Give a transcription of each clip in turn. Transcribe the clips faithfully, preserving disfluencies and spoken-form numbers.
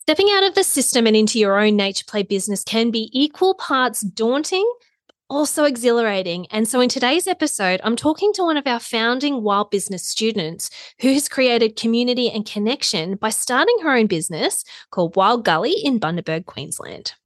Stepping out of the system and into your own nature play business can be equal parts daunting, also exhilarating. And so in today's episode, I'm talking to one of our founding Wild Business students who has created community and connection by starting her own business called Wild Gully in Bundaberg, Queensland.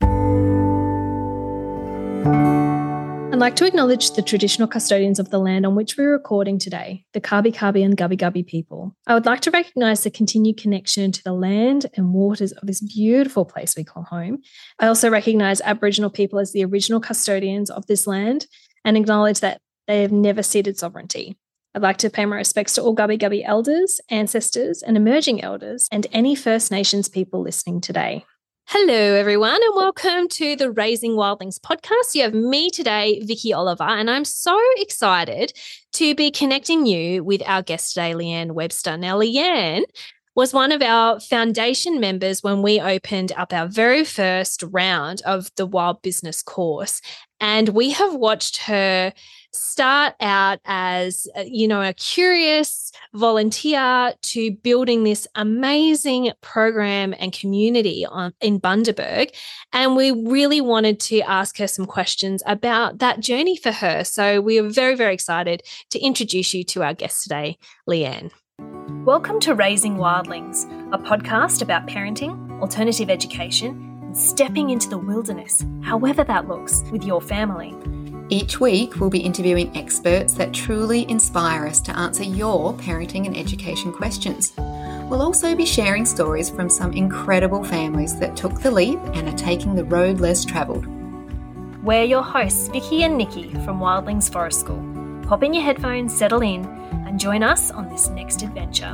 I'd like to acknowledge the traditional custodians of the land on which we're recording today, the Kabi Kabi and Gubbi Gubbi people. I would like to recognise the continued connection to the land and waters of this beautiful place we call home. I also recognise Aboriginal people as the original custodians of this land and acknowledge that they have never ceded sovereignty. I'd like to pay my respects to all Gubbi Gubbi elders, ancestors and emerging elders and any First Nations people listening today. Hello, everyone, and welcome to the Raising Wildlings podcast. You have me today, Vicky Oliver, and I'm so excited to be connecting you with our guest today, Leanne Webster. Now, Leanne was one of our foundation members when we opened up our very first round of the Wild Business course, and we have watched her start out as, you know, a curious volunteer to building this amazing program and community on, in Bundaberg. And we really wanted to ask her some questions about that journey for her. So we are very, very excited to introduce you to our guest today, Leanne. Welcome to Raising Wildlings, a podcast about parenting, alternative education, and stepping into the wilderness, however that looks, with your family. Each week, we'll be interviewing experts that truly inspire us to answer your parenting and education questions. We'll also be sharing stories from some incredible families that took the leap and are taking the road less travelled. We're your hosts, Vicky and Nikki from Wildlings Forest School. Pop in your headphones, settle in, and join us on this next adventure.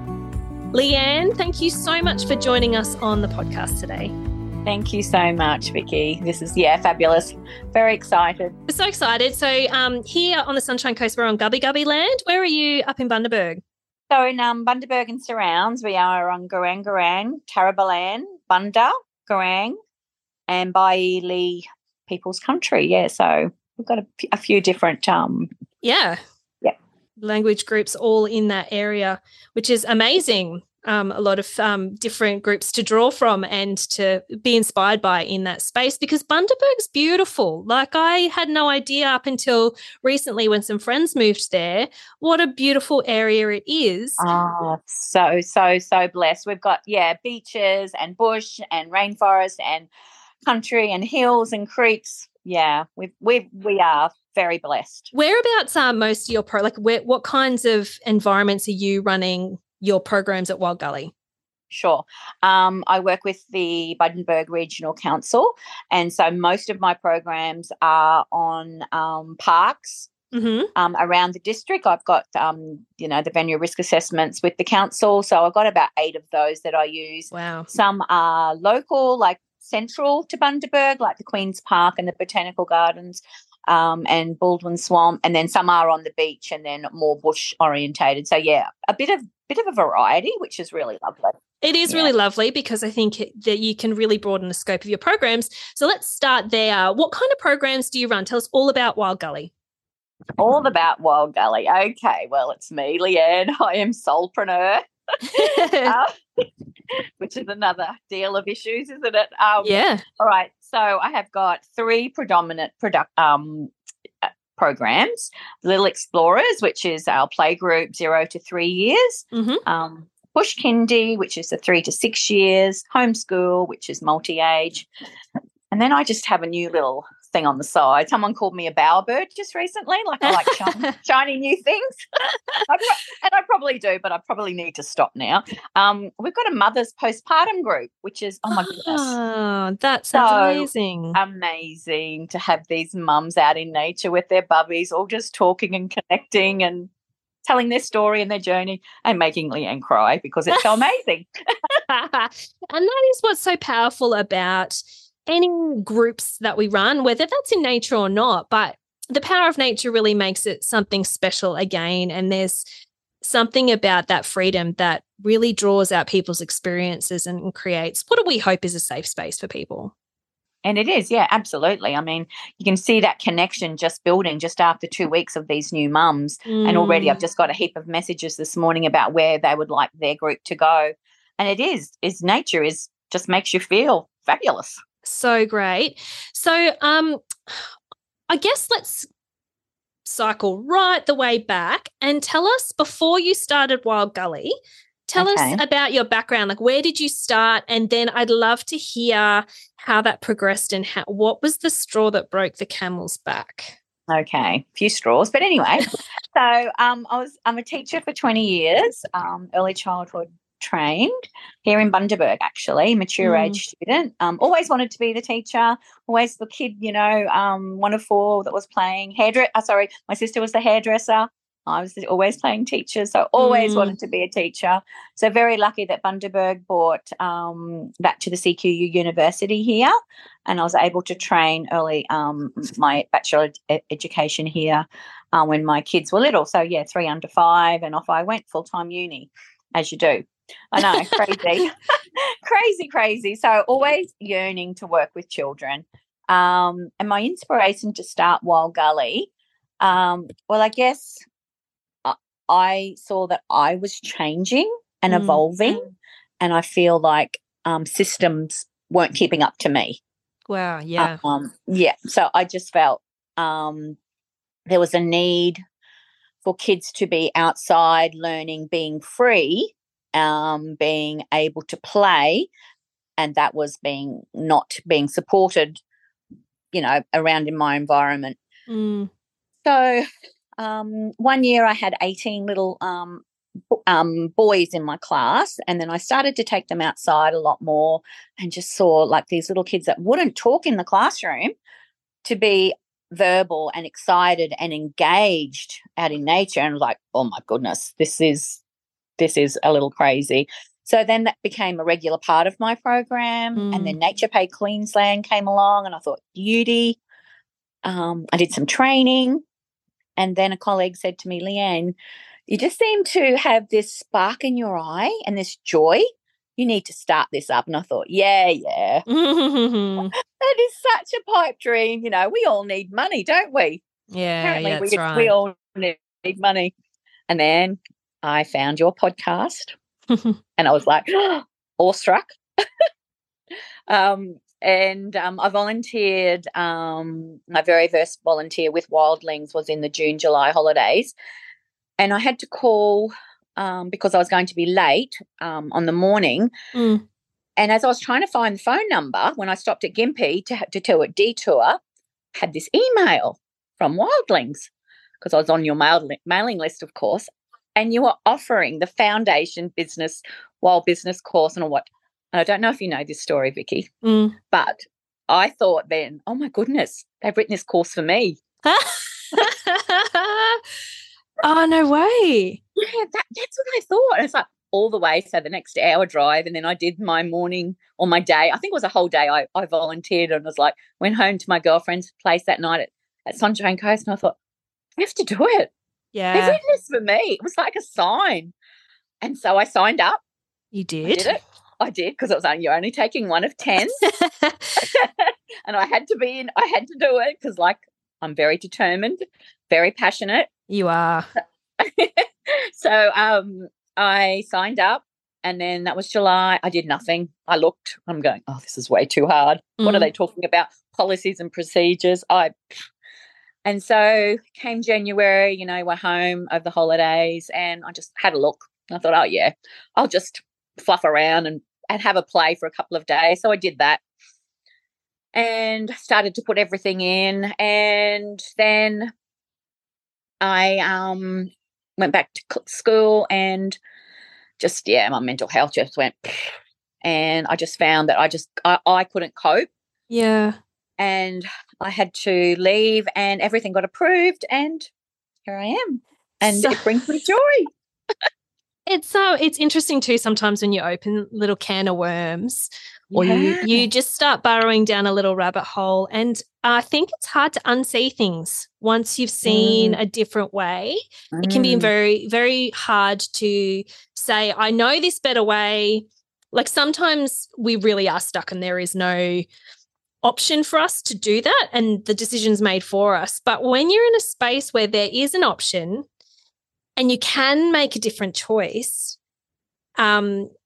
Leanne, thank you so much for joining us on the podcast today. Thank you so much, Vicky. This is, yeah, fabulous. Very excited. We're so excited. So um, here on the Sunshine Coast, we're on Gubbi Gubbi land. Where are you up in Bundaberg? So in um, Bundaberg and surrounds, we are on Garang Garang, Tarabalan, Bunda, Garang, and Bailey People's Country. Yeah, so we've got a, a few different... Um, yeah. Yeah. Language groups all in that area, which is amazing. Um, a lot of um, different groups to draw from and to be inspired by in that space, because Bundaberg's beautiful. Like, I had no idea up until recently when some friends moved there what a beautiful area it is. Oh, so, so, so blessed. We've got, yeah, beaches and bush and rainforest and country and hills and creeks. Yeah, we we we are very blessed. Whereabouts are most of your pro? Like, where, what kinds of environments are you running your programs at Wild Gully? Sure. Um, I work with the Bundaberg Regional Council, and so most of my programs are on um, parks mm-hmm. um, around the district. I've got, um, you know, the venue risk assessments with the council, so I've got about eight of those that I use. Wow. Some are local, like central to Bundaberg, like the Queen's Park and the Botanical Gardens. Um, and Baldwin Swamp, and then some are on the beach and then more bush orientated. So yeah, a bit of bit of a variety, which is really lovely. It is yeah. really lovely, because I think it, that you can really broaden the scope of your programs. So let's start there. What kind of programs do you run? Tell us all about Wild Gully. All about Wild Gully. Okay, well, it's me, Leanne. I am solopreneur, uh, which is another deal of issues, isn't it? Um, yeah. All right. So I have got three predominant product um, uh, programs. Little Explorers, which is our play group zero to three years. Mm-hmm. Um, Push Kindy, which is the three to six years. Homeschool, which is multi-age. And then I just have a new little thing on the side. Someone called me a bowerbird just recently, like I like shiny, shiny new things. I pro- and I probably do, but I probably need to stop now. Um, we've got a mother's postpartum group, which is, oh, my goodness. Oh, that sounds so amazing. Amazing to have these mums out in nature with their bubbies, all just talking and connecting and telling their story and their journey and making Leanne cry because it's so amazing. And that is what's so powerful about any groups that we run, whether that's in nature or not, but the power of nature really makes it something special again. And there's something about that freedom that really draws out people's experiences and creates what do we hope is a safe space for people. And it is, yeah, absolutely. I mean, you can see that connection just building just after two weeks of these new mums. Mm. And already I've just got a heap of messages this morning about where they would like their group to go. And it is, is nature is just makes you feel fabulous. So great. So um, I guess let's cycle right the way back and tell us, before you started Wild Gully, tell Okay. us about your background. Like, where did you start? And then I'd love to hear how that progressed and how, what was the straw that broke the camel's back? Okay, a few straws. But anyway, so um, I was, I'm a teacher for twenty years, um, early childhood trained here in Bundaberg, actually, mature Mm. age student. Um, always wanted to be the teacher, always the kid, you know, um, one of four that was playing hairdresser. Uh, sorry, my sister was the hairdresser. I was always playing teacher, so always Mm. wanted to be a teacher. So very lucky that Bundaberg brought um, that to the C Q U University here, and I was able to train early um, my bachelor ed- education here uh, when my kids were little. So, yeah, three under five, and off I went, full-time uni, as you do. I know, crazy, crazy, crazy. So always yearning to work with children. Um, and my inspiration to start Wild Gully, um, well, I guess I, I saw that I was changing and Mm. evolving, and I feel like um, systems weren't keeping up to me. Wow, yeah. Um, yeah, so I just felt um, there was a need for kids to be outside learning, being free, um, being able to play, and that was being not being supported, you know, around in my environment. Mm. So um, one year I had eighteen little um, b- um, boys in my class, and then I started to take them outside a lot more and just saw like these little kids that wouldn't talk in the classroom to be verbal and excited and engaged out in nature, and like, oh my goodness, this is this is a little crazy. So then that became a regular part of my program, Mm. and then Nature Pay Queensland came along, and I thought, beauty. Um, I did some training, and then a colleague said to me, Leanne, you just seem to have this spark in your eye and this joy. You need to start this up. And I thought, yeah, yeah. That is such a pipe dream. You know, we all need money, don't we? Yeah, Apparently yeah, we, that's right. we all need money. And then I found your podcast, and I was like, awestruck. um, and um, I volunteered. Um, my very first volunteer with Wildlings was in the June, July holidays. And I had to call um, because I was going to be late um, on the morning. Mm. And as I was trying to find the phone number, when I stopped at Gympie to, to do a detour, had this email from Wildlings, because I was on your mail, mailing list, of course, and you were offering the Foundation Business Wild Business course and what. And I don't know if you know this story, Vicky, Mm. but I thought then, oh, my goodness, they've written this course for me. Oh, no way. Yeah, that, that's what I thought. And it's like all the way, so the next hour drive, and then I did my morning or my day. I think it was a whole day I, I volunteered, and was like, went home to my girlfriend's place that night at, at Sunshine Coast, and I thought, I have to do it. They've Yeah, written this for me. It was like a sign. And so I signed up. you I did. did it. I did, because it was only, you're only taking one of ten. And I had to be in, I had to do it because, like, I'm very determined, very passionate. You are. So um, I signed up, and then that was July. I did nothing. I looked. I'm going, oh, this is way too hard. What are Mm. they talking about? Policies and procedures. I And so came January, you know, we're home over the holidays, and I just had a look. I thought, oh, yeah, I'll just fluff around and, and have a play for a couple of days. So I did that and started to put everything in. And then I um, went back to c- school, and just, yeah, my mental health just went, and I just found that I just, I, I couldn't cope. Yeah. And I had to leave, and everything got approved, and here I am. And So- it brings me joy. It's so it's interesting too sometimes when you open little can of worms, or you Yeah. you just start burrowing down a little rabbit hole, and I think it's hard to unsee things once you've seen Mm. a different way. It can be Mm. very, very hard to say, I know this better way. Like sometimes we really are stuck and there is no option for us to do that, and the decision's made for us. But when you're in a space where there is an option and you can make a different choice, um,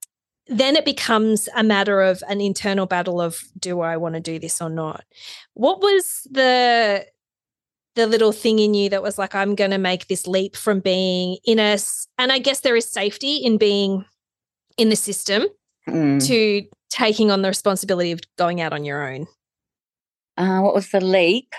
then it becomes a matter of an internal battle of, do I want to do this or not? What was the the little thing in you that was like, I'm going to make this leap from being in a, and I guess there is safety in being in the system Mm. to taking on the responsibility of going out on your own? Uh, what was the leap?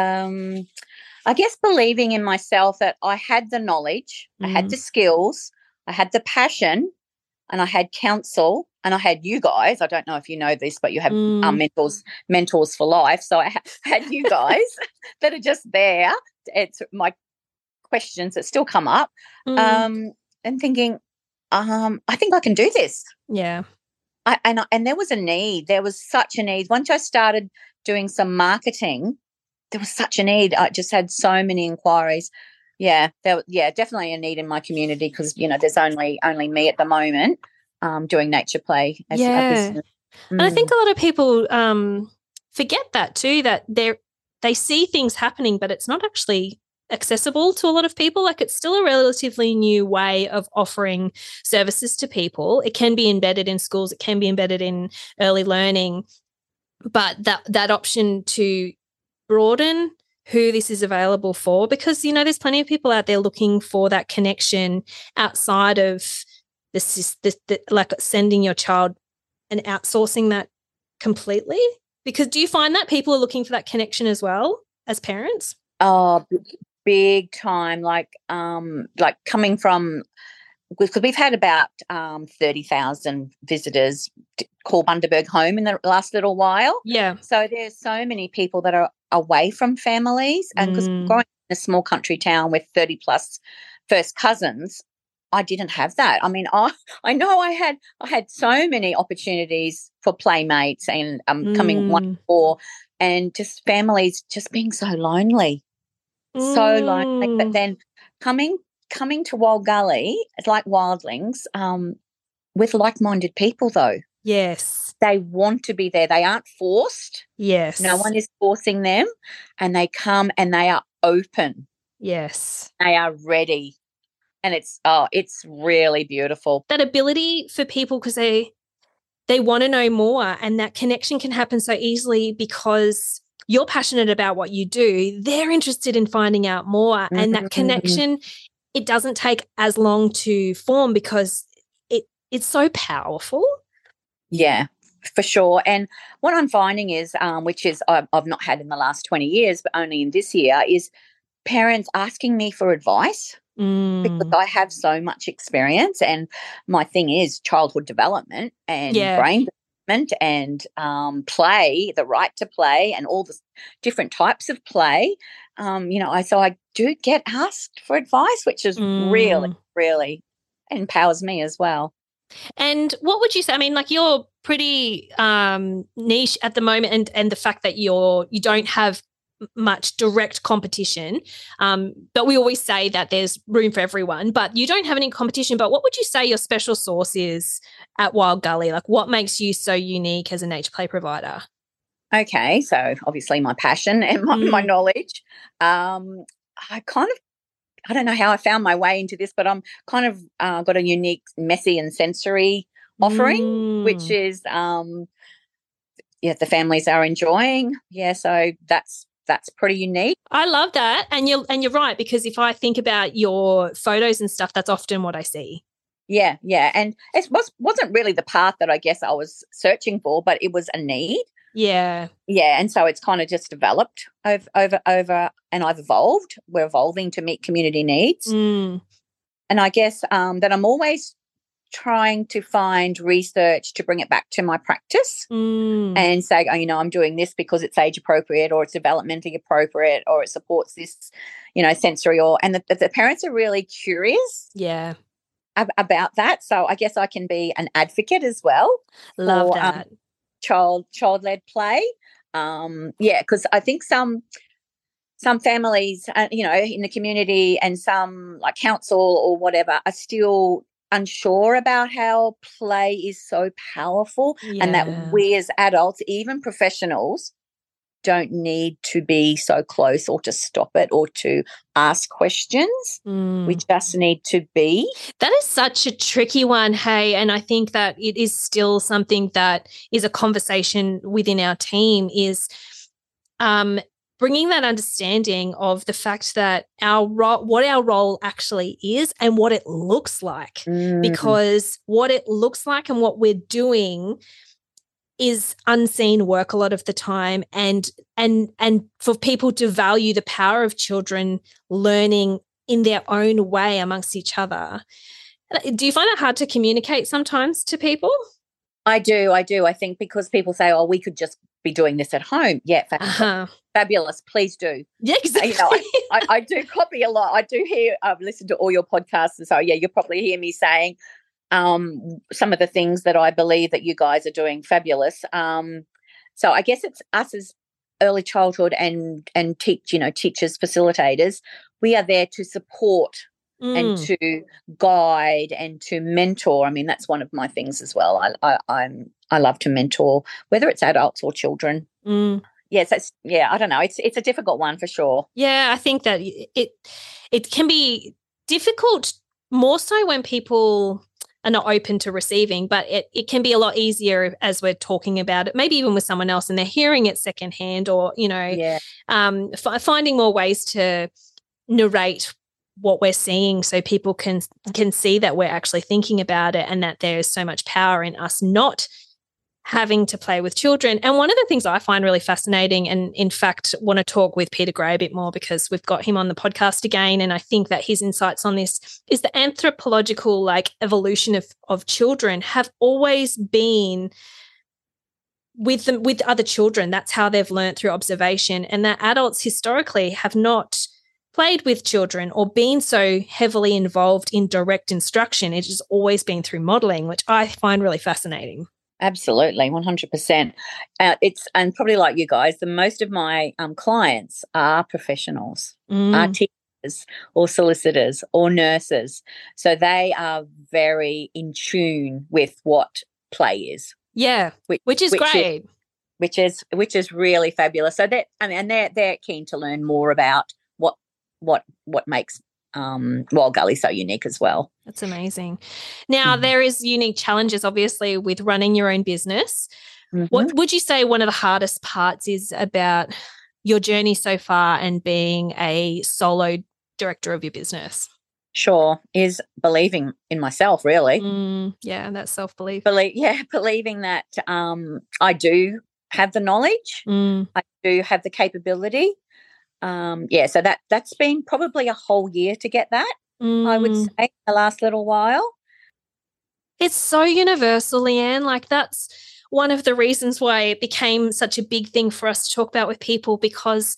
Um, I guess believing in myself that I had the knowledge, I had Mm. the skills, I had the passion, and I had counsel, and I had you guys. I don't know if you know this, but you have Mm. um, mentors, mentors for life. So I ha- had you guys that are just there. It's my questions that still come up, Mm. um, and thinking, um, I think I can do this. Yeah. I, and I- and there was a need. There was such a need. Once I started doing some marketing, there was such a need. I just had so many inquiries. Yeah, there, yeah, definitely a need in my community because you know there's only only me at the moment um, doing nature play as Yeah. a business. And I Mm. think a lot of people um, forget that too, that they they see things happening, but it's not actually accessible to a lot of people. Like, it's still a relatively new way of offering services to people. It can be embedded in schools, it can be embedded in early learning, but that that option to broaden who this is available for, because, you know, there's plenty of people out there looking for that connection outside of the, sys- the, the like sending your child and outsourcing that completely. Because do you find that people are looking for that connection as well as parents? Oh, b- big time! Like, um, like coming from because we've had about um, thirty thousand visitors to call Bundaberg home in the last little while. Yeah. So there's so many people that are away from families, and because Mm. growing in a small country town with thirty plus first cousins, I didn't have that. I mean, I I know I had I had so many opportunities for playmates and um coming one Mm. to four, and just families just being so lonely, so lonely. But Mm. then coming coming to Wild Gully, it's like wildlings, um, with like-minded people though. Yes. They want to be there. They aren't forced. Yes. No one is forcing them, and they come and they are open. Yes. They are ready. And it's oh, it's really beautiful. That ability for people, because they they want to know more, and that connection can happen so easily because you're passionate about what you do. They're interested in finding out more, and that Mhm. connection, it doesn't take as long to form because it it's so powerful. Yeah, for sure. And what I'm finding is, um, which is I've, I've not had in the last twenty years, but only in this year, is parents asking me for advice because Mm. I have so much experience. And my thing is childhood development and Yeah. brain development and um, play, the right to play, and all the s- different types of play. Um, you know, I so I do get asked for advice, which is really, Mm. really empowers me as well. And what would you say? I mean, like, you're pretty um, niche at the moment, and and the fact that you're you don't have m- much direct competition. Um, but we always say that there's room for everyone. But you don't have any competition. But what would you say your special sauce is at Wild Gully? Like, what makes you so unique as a nature play provider? Okay, so obviously my passion and my, my Mm. knowledge. Um, I kind of I don't know how I found my way into this, but I'm kind of uh, got a unique, messy, and sensory offering, which Mm. is um, yeah, the families are enjoying. Yeah, so that's that's pretty unique. I love that, and you're and you're right, because if I think about your photos and stuff, that's often what I see. Yeah, yeah, and it was wasn't really the path that I guess I was searching for, but it was a need. Yeah. Yeah, and so it's kind of just developed over over over, and I've evolved. We're evolving to meet community needs, Mm. and I guess um, that I'm always trying to find research to bring it back to my practice Mm. and say, oh, you know, I'm doing this because it's age appropriate or it's developmentally appropriate or it supports this, you know, sensory or, and the, the parents are really curious Yeah. ab- about that. So I guess I can be an advocate as well Love for um, that. child, child-led play. Um, yeah, because I think some, some families, uh, you know, in the community and some like council or whatever are still unsure about how play is so powerful and Yeah. that we as adults, even professionals, don't need to be so close or to stop it or to ask questions. Mm. We just need to be. That is such a tricky one, hey, and I think that it is still something that is a conversation within our team is um, bringing that understanding of the fact that our ro- what our role actually is and what it looks like, Mm. because what it looks like and what we're doing is unseen work a lot of the time, and and and for people to value the power of children learning in their own way amongst each other. Do you find it hard to communicate sometimes to people? I do, I do. I think because people say, oh, we could just be doing this at home. Yeah, fa- Uh-huh. fabulous. Please do. Yeah, exactly. You know, I, I, I do copy a lot. I do hear, I've listened to all your podcasts, and so, yeah, you'll probably hear me saying um, some of the things that I believe that you guys are doing fabulous. Um, so I guess it's us as early childhood and and teach, you know, teachers, facilitators. We are there to support Mm. and to guide and to mentor. I mean, that's one of my things as well. I I I'm I love to mentor, whether it's adults or children. Mm. Yes, that's yeah. I don't know. It's it's a difficult one for sure. Yeah, I think that it it can be difficult more so when people are not open to receiving, but it, it can be a lot easier as we're talking about it, maybe even with someone else and they're hearing it secondhand, or, you know, Yeah. um, f- finding more ways to narrate what we're seeing so people can can see that we're actually thinking about it and that there's so much power in us not having to play with children. And one of the things I find really fascinating, and in fact want to talk with Peter Gray a bit more because we've got him on the podcast again, and I think that his insights on this is the anthropological like evolution of of children have always been with them, with other children. That's how they've learned, through observation, and that adults historically have not played with children or been so heavily involved in direct instruction. It has always been through modelling, which I find really fascinating. Absolutely, one hundred percent. Uh, it's and probably like you guys, the most of my um, clients are professionals, Mm. are teachers or solicitors or nurses. So they are very in tune with what play is. Yeah, which, which is which great. Is, which is which is really fabulous. So that I mean, and they're they're keen to learn more about what what what makes um Wild Gully so unique as well. That's amazing. Now, Mhm. there is unique challenges, obviously, with running your own business. Mhm. What would you say one of the hardest parts is about your journey so far and being a solo director of your business? Sure, is believing in myself, really. Mm, yeah, that's self-belief. Believe, yeah, believing that um, I do have the knowledge, Mm. I do have the capability. Um, yeah, so that that's been probably a whole year to get that. I would Mm. say the last little while. It's so universal, Leanne. Like, that's one of the reasons why it became such a big thing for us to talk about with people, because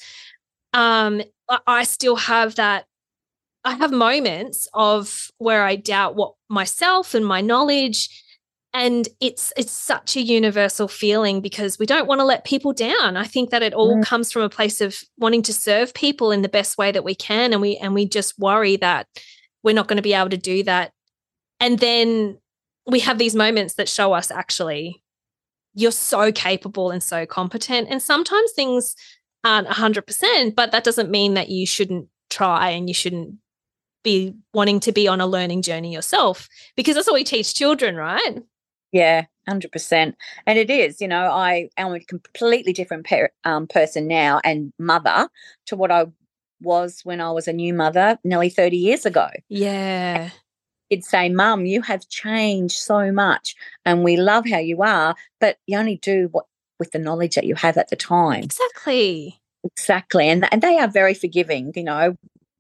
um, I, I still have that. I have moments of where I doubt what myself and my knowledge, and it's it's such a universal feeling because we don't want to let people down. I think that it all Mm. comes from a place of wanting to serve people in the best way that we can, and we and we just worry that we're not going to be able to do that. And then we have these moments that show us, actually, you're so capable and so competent. And sometimes things aren't one hundred percent, but that doesn't mean that you shouldn't try and you shouldn't be wanting to be on a learning journey yourself, because that's what we teach children, right? Yeah, one hundred percent. And it is, you know, I am a completely different per, um, person now and mother to what I was when I was a new mother nearly thirty years ago. Yeah. He'd say, Mum, you have changed so much and we love how you are, but you only do what with the knowledge that you have at the time. Exactly. Exactly. And, and they are very forgiving, you know.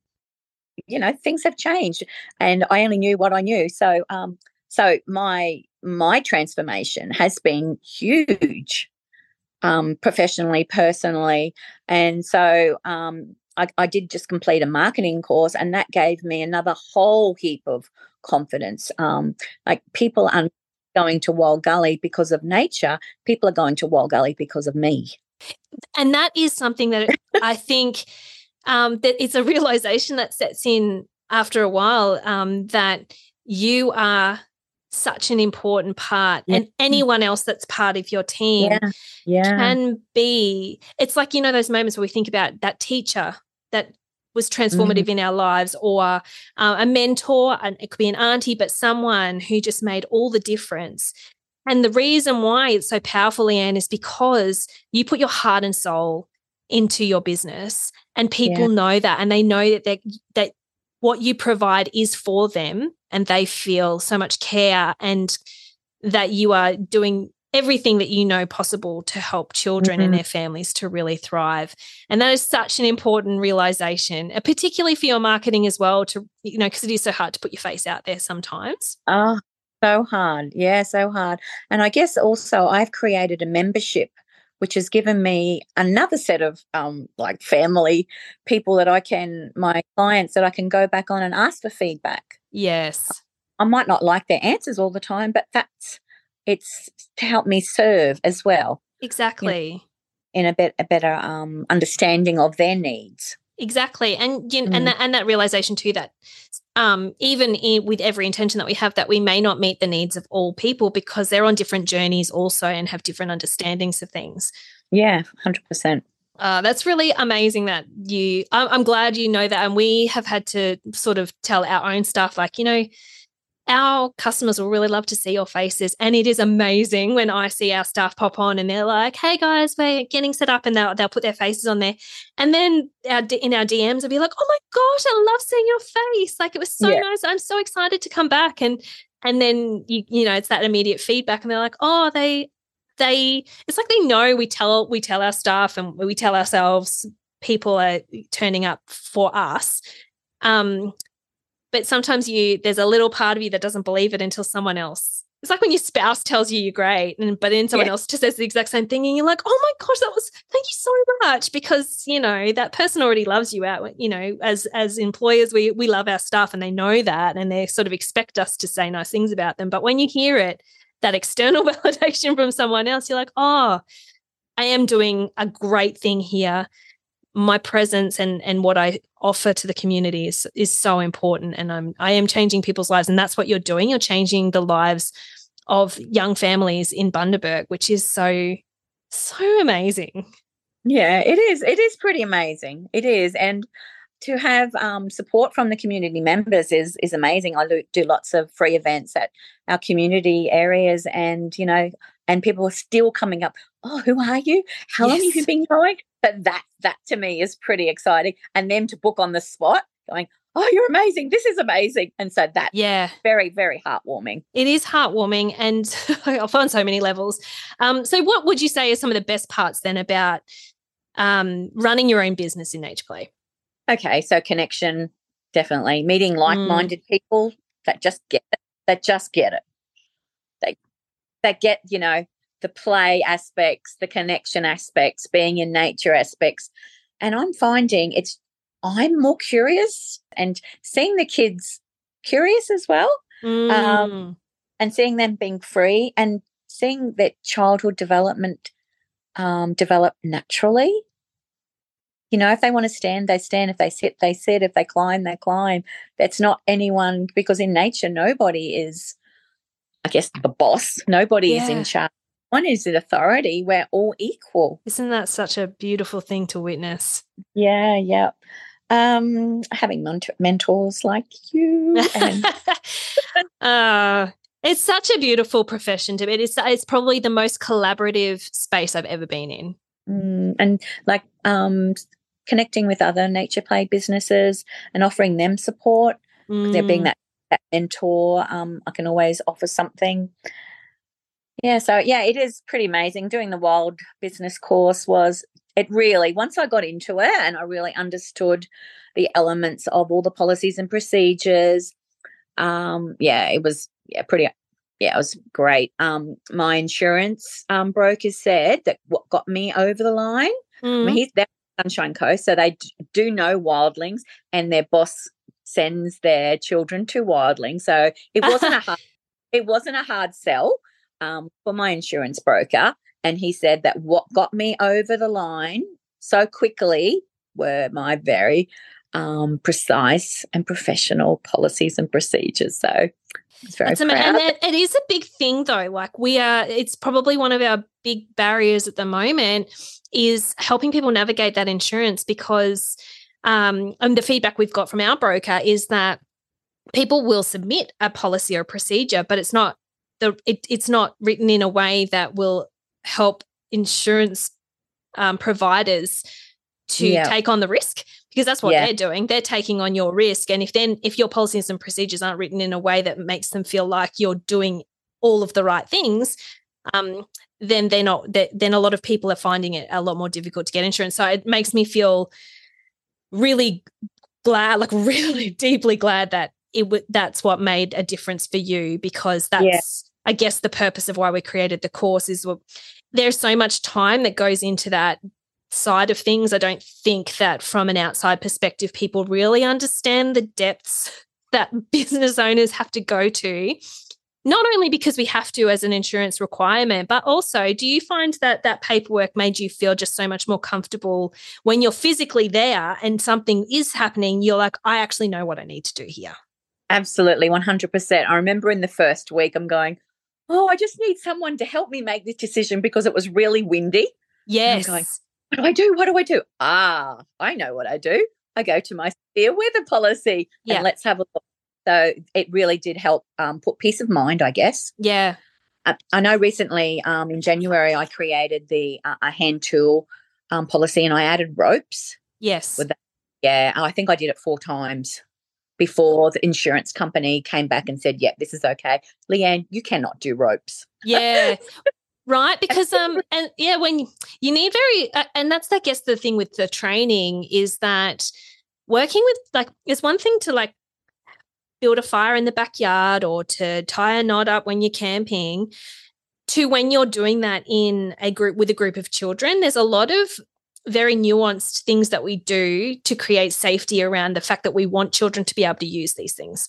You know, things have changed and I only knew what I knew. So um, so my my transformation has been huge, um, professionally, personally. And so um, I, I did just complete a marketing course, and that gave me another whole heap of confidence. Um, like, people are going to Wild Gully because of nature. People are going to Wild Gully because of me. And that is something that I think um, that it's a realization that sets in after a while, um, that you are such an important part. Yeah. And anyone else that's part of your team Yeah. Yeah. can be, it's like, you know, those moments where we think about that teacher that was transformative Mm. in our lives, or uh, a mentor, and it could be an auntie, but someone who just made all the difference. And the reason why it's so powerful, Leanne, is because you put your heart and soul into your business, and people Yeah. know that, and they know that they, that what you provide is for them, and they feel so much care, and that you are doing everything that you know possible to help children Mm-hmm. and their families to really thrive. And that is such an important realization, uh, particularly for your marketing as well, to, you know, because it is so hard to put your face out there sometimes. Oh, so hard. Yeah, so hard. And I guess also I've created a membership, which has given me another set of um, like family people that I can, my clients that I can go back on and ask for feedback. Yes. I might not like their answers all the time, but that's, it's to help me serve as well. Exactly. You know, in a, bit, a better um, understanding of their needs. Exactly. And you know, Mm. and that and that realization too, that um, even in, with every intention that we have, that we may not meet the needs of all people, because they're on different journeys also and have different understandings of things. Yeah, one hundred percent. Uh, that's really amazing that you, I'm, I'm glad you know that. And we have had to sort of tell our own staff, like, you know, our customers will really love to see your faces. And it is amazing when I see our staff pop on and they're like, hey guys, we're getting set up, and they'll, they'll put their faces on there. And then our, in our D Ms, I'll be like, oh my gosh, I love seeing your face. Like, it was so Yeah. nice. I'm so excited to come back. And, and then, you, you know, it's that immediate feedback, and they're like, oh, they, they, it's like they know we tell, we tell our staff, and we tell ourselves people are turning up for us. Um, But sometimes you, there's a little part of you that doesn't believe it until someone else. It's like when your spouse tells you you're great, and but then someone Yeah. else just says the exact same thing, and you're like, oh my gosh, that was, thank you so much, because, you know, that person already loves you out. You know, as as employers, we we love our staff, and they know that, and they sort of expect us to say nice things about them. But when you hear it, that external validation from someone else, you're like, oh, I am doing a great thing here. My presence and and what I offer to the community is is so important, and I'm I am changing people's lives, and that's what you're doing. You're changing the lives of young families in Bundaberg, which is so so amazing. Yeah, it is. It is pretty amazing. It is, and to have um, support from the community members is is amazing. I do, do lots of free events at our community areas, and you know, and people are still coming up. Oh, who are you? How long have you Yes. been going? But that that to me is pretty exciting. And them to book on the spot, going, oh, you're amazing. This is amazing. And so that's Yeah, very, very heartwarming. it is heartwarming, and on so many levels. Um, so what would you say are some of the best parts then about um, running your own business in Nature Play? Okay, so connection, definitely. Meeting like-minded mm. people that just get it, that just get it. They, that get, you know, the play aspects, the connection aspects, being in nature aspects. And I'm finding it's, I'm more curious, and seeing the kids curious as well, Mm. um, and seeing them being free, and seeing that childhood development um, develop naturally. You know, if they want to stand, they stand. If they sit, they sit. If they climb, they climb. That's not anyone, because in nature, nobody is, I guess, the boss. Nobody Yeah. is in charge. One is the authority. We're all equal. Isn't that such a beautiful thing to witness? Yeah, yeah. Um, having ment- mentors like you. And uh, it's such a beautiful profession to be. It is, it's probably the most collaborative space I've ever been in. Mm, and like um, connecting with other nature play businesses and offering them support. Mm. They're being that, that mentor. Um, I can always offer something. Yeah, so yeah, it is pretty amazing. Doing the Wild Business course was, it really, once I got into it and I really understood the elements of all the policies and procedures, um, yeah, it was yeah pretty, yeah, it was great. Um, my insurance um, broker said that what got me over the line, Mm. I mean, he's, they're Sunshine Coast, so they do know wildlings, and their boss sends their children to wildlings. So it wasn't a hard, it wasn't a hard sell. Um, for my insurance broker, and he said that what got me over the line so quickly were my very um, precise and professional policies and procedures. So it's very That's proud. ama- and it, it is a big thing, though. Like we are, it's probably one of our big barriers at the moment is helping people navigate that insurance because, um, and the feedback we've got from our broker is that people will submit a policy or procedure, but it's not the it, it's not written in a way that will help insurance um, providers to Yeah. take on the risk, because that's what Yeah. they're doing. They're taking on your risk. And if then if your policies and procedures aren't written in a way that makes them feel like you're doing all of the right things, um, then they're not. They're, then a lot of people are finding it a lot more difficult to get insurance. So it makes me feel really glad, like really deeply glad that it w- that's what made a difference for you, because that's, yeah. I guess, the purpose of why we created the course is well, there's so much time that goes into that side of things. I don't think that from an outside perspective, people really understand the depths that business owners have to go to, not only because we have to as an insurance requirement, but also do you find that that paperwork made you feel just so much more comfortable when you're physically there and something is happening, you're like, I actually know what I need to do here? Absolutely, one hundred percent. I remember in the first week I'm going, oh, I just need someone to help me make this decision because it was really windy. Yes. And I'm going, what do I do? What do I do? Ah, I know what I do. I go to my severe weather policy yeah. and let's have a look. So it really did help um, put peace of mind, I guess. Yeah. I, I know recently um, in January I created the uh, a hand tool um, policy and I added ropes. Yes. With that. Yeah, I think I did it four times before the insurance company came back and said, yep, this is okay. Leanne, you cannot do ropes. Yeah. Right, because um and yeah, when you, you need very uh, and that's I guess the thing with the training is that working with like it's one thing to like build a fire in the backyard or to tie a knot up when you're camping, to when you're doing that in a group with a group of children. There's a lot of very nuanced things that we do to create safety around the fact that we want children to be able to use these things,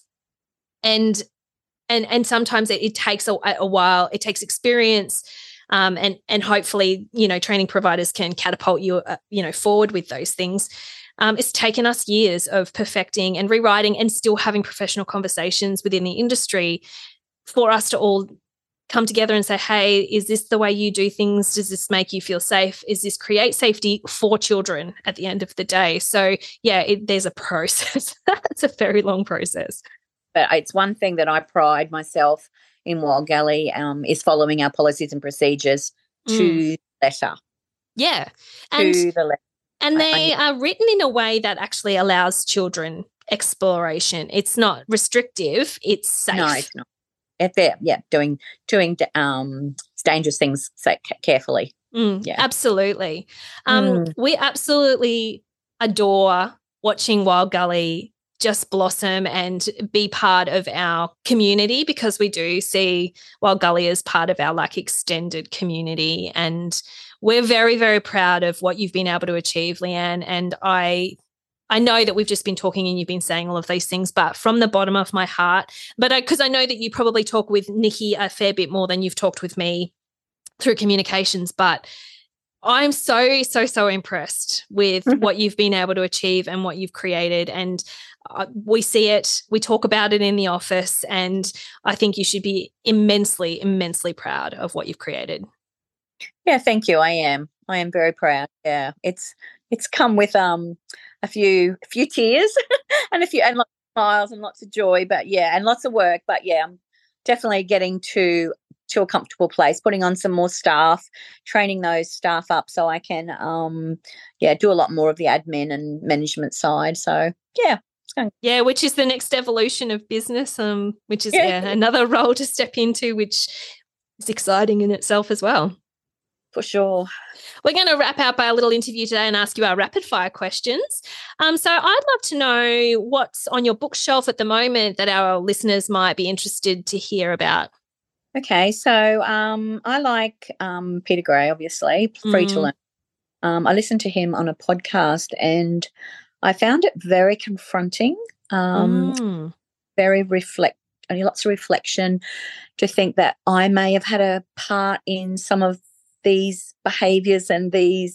and and and sometimes it, it takes a, a while. It takes experience. Um, and and hopefully, you know, training providers can catapult you, uh, you know, forward with those things. Um, it's taken us years of perfecting and rewriting and still having professional conversations within the industry for us to all come together and say, hey, is this the way you do things? Does this make you feel safe? Is this create safety for children at the end of the day? So, yeah, it, there's a process. It's a very long process. But it's one thing that I pride myself in Wild Galley um, is following our policies and procedures to Mm. the letter. Yeah. To And, the letter. and they I- are written in a way that actually allows children exploration. It's not restrictive. It's safe. No, it's not. If they're, yeah, doing doing um, dangerous things so carefully. Mm, Yeah. Absolutely. Um, Mm. We absolutely adore watching Wild Gully just blossom and be part of our community, because we do see Wild Gully as part of our like extended community, and we're very, very proud of what you've been able to achieve, Leanne. And I I know that we've just been talking and you've been saying all of these things, but from the bottom of my heart, but because I, I know that you probably talk with Nikki a fair bit more than you've talked with me through communications, but I'm so, so, so impressed with what you've been able to achieve and what you've created. And uh, we see it, we talk about it in the office, and I think you should be immensely, immensely proud of what you've created. Yeah, thank you. I am. I am very proud. Yeah, it's it's come with um a few a few tears and a few and lots of smiles and lots of joy, but yeah, and lots of work. But yeah, I'm definitely getting to to a comfortable place, putting on some more staff, training those staff up so I can um yeah do a lot more of the admin and management side. So yeah. it's going. Yeah, which is the next evolution of business, um, which is Yeah. yeah, another role to step into, which is exciting in itself as well. For sure. We're going to wrap up our little interview today and ask you our rapid fire questions. Um, so I'd love to know what's on your bookshelf at the moment that our listeners might be interested to hear about. Okay, so um, I like um, Peter Gray, obviously, Free to Mm. Learn. Um, I listened to him on a podcast and I found it very confronting, um, Mm. very reflect, and lots of reflection to think that I may have had a part in some of these behaviours and these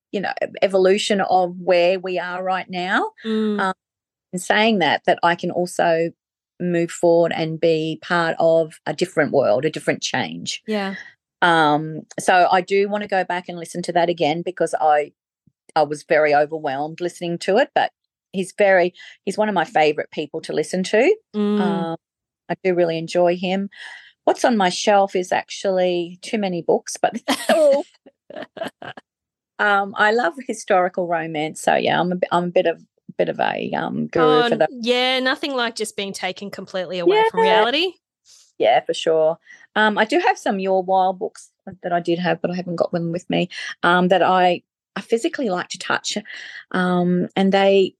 you know, evolution of where we are right now. Mm. Um, in saying that, that I can also move forward and be part of a different world, a different change. Yeah. Um, so I do want to go back and listen to that again because I I was very overwhelmed listening to it, but he's very he's one of my favourite people to listen to. Mm. Um, I do really enjoy him. What's on my shelf is actually too many books, but oh, um, I love historical romance. So yeah, I'm a, I'm a bit of bit of a um, guru oh, for that. Yeah, nothing like just being taken completely away Yeah. from reality. Yeah, for sure. Um, I do have some Your Wild books that I did have, but I haven't got them with me, um, that I, I physically like to touch. Um, and they,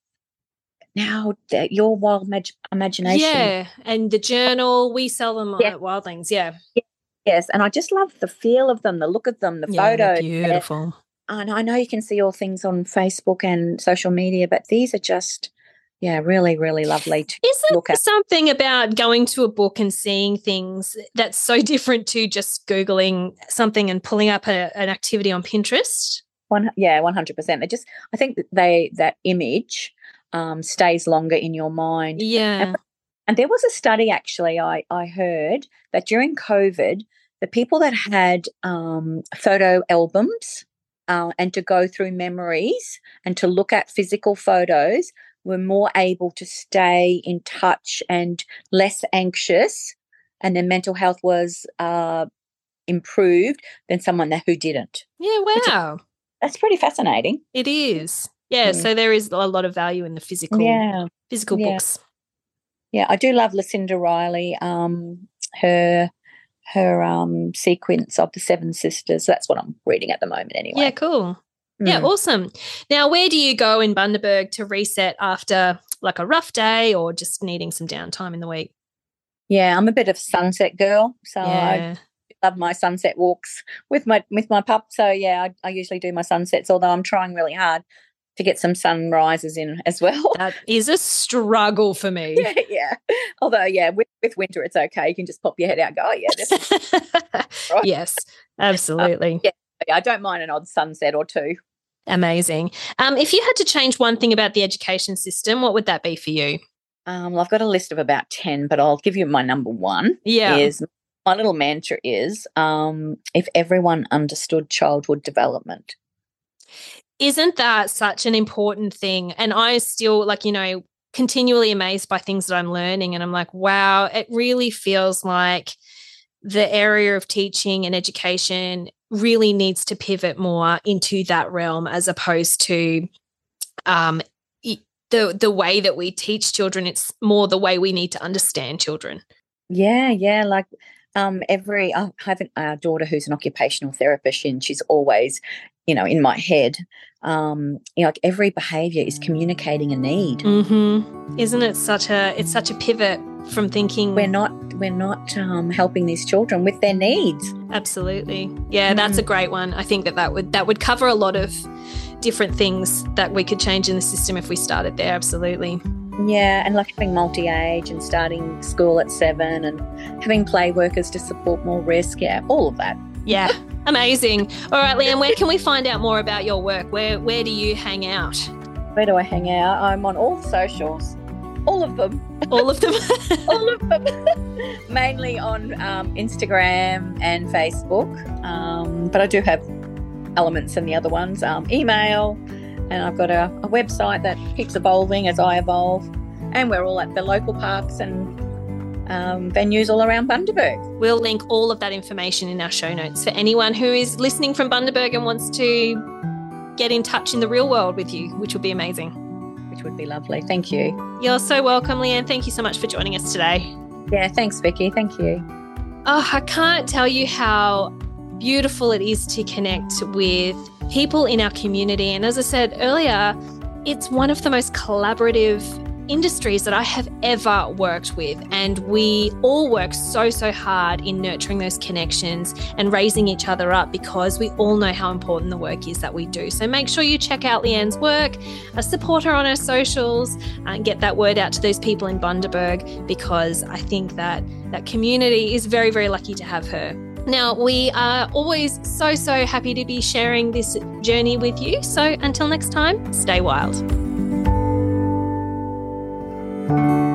now, Your Wild Mag- Imagination. Yeah, and the journal, we sell them Yeah. at Wildlings, yeah. Yes, and I just love the feel of them, the look of them, the Yeah, they're photos. beautiful. And I know you can see all things on Facebook and social media, but these are just, yeah, really, really lovely to Is there look at. something about going to a book and seeing things that's so different to just Googling something and pulling up a, an activity on Pinterest? One, yeah, one hundred percent. They just, I think that they that image um, stays longer in your mind. Yeah. And, and there was a study actually I I heard that during COVID, the people that had um, photo albums uh, and to go through memories and to look at physical photos were more able to stay in touch and less anxious, and their mental health was uh, improved than someone that who didn't. Yeah, wow. That's pretty fascinating. It is. Yeah, Mm. so there is a lot of value in the physical Yeah, physical yeah. books. yeah. I do love Lucinda Riley. Um, her her um sequence of the Seven Sisters. That's what I'm reading at the moment, anyway. Yeah, cool. Yeah, Mm. awesome. Now, where do you go in Bundaberg to reset after like a rough day or just needing some downtime in the week? Yeah, I'm a bit of a sunset girl, so I Yeah. love my sunset walks with my with my pup. So yeah, I, I usually do my sunsets, although I'm trying really hard to get some sunrises in as well. That is a struggle for me. yeah, yeah. Although yeah, with, with winter it's okay. You can just pop your head out and go, oh yeah, this is right. Yes, absolutely. yeah. I don't mind an odd sunset or two. Amazing. Um, if you had to change one thing about the education system, what would that be for you? Um, well, I've got a list of about ten, but I'll give you my number one. Yeah. Is my little mantra is um, if everyone understood childhood development. Isn't that such an important thing? And I still, like, you know, continually amazed by things that I'm learning. And I'm like, wow, it really feels like the area of teaching and education really needs to pivot more into that realm as opposed to um, the the way that we teach children. It's more the way we need to understand children. Yeah, yeah. Like um, every, I have a daughter who's an occupational therapist, and she's always, you know, in my head, um, you know, like every behaviour is communicating a need. Mm-hmm. Isn't it such a, it's such a pivot from thinking. We're not, we're not um, helping these children with their needs. Absolutely. Yeah, that's Mm. a great one. I think that that would, that would cover a lot of different things that we could change in the system if we started there. Absolutely. Yeah, and like having multi-age and starting school at seven and having play workers to support more risk. Yeah, all of that. Yeah, amazing. All right, Leanne, where can we find out more about your work? Where where do you hang out? Where do I hang out? I'm on all the socials, all of them. All of them? all of them. Mainly on um, Instagram and Facebook, um, but I do have elements in the other ones. Um, email, and I've got a, a website that keeps evolving as I evolve. And we're all at the local parks and um, venues all around Bundaberg. We'll link all of that information in our show notes for anyone who is listening from Bundaberg and wants to get in touch in the real world with you, which would be amazing. Which would be lovely. Thank you. You're so welcome, Leanne. Thank you so much for joining us today. Yeah, thanks, Vicky. Thank you. Oh, I can't tell you how beautiful it is to connect with people in our community. And as I said earlier, it's one of the most collaborative industries that I have ever worked with. And we all work so, so hard in nurturing those connections and raising each other up because we all know how important the work is that we do. So make sure you check out Leanne's work, uh, support her on her socials, and get that word out to those people in Bundaberg, because I think that that community is very, very lucky to have her. Now, we are always so, so happy to be sharing this journey with you. So until next time, stay wild.